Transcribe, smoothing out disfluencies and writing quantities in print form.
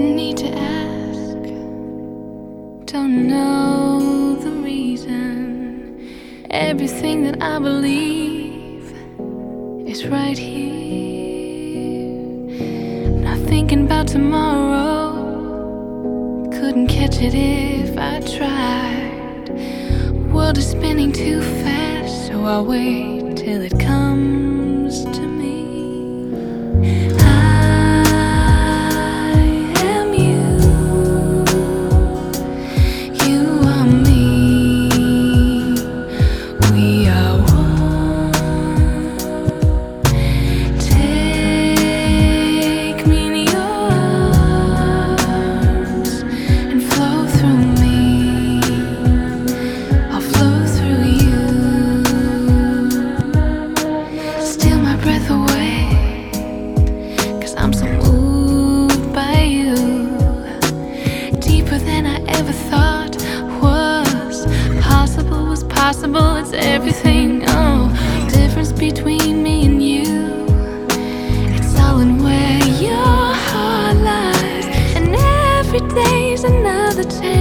need to ask, don't know the reason. Everything that I believe is right here. Not thinking about tomorrow, couldn't catch it if I tried. World is spinning too fast, so I'll wait till it comes to me. I'm so moved by you, deeper than I ever thought was possible. It's everything. Oh, difference between me and you, it's all in where your heart lies. And every day's another chance.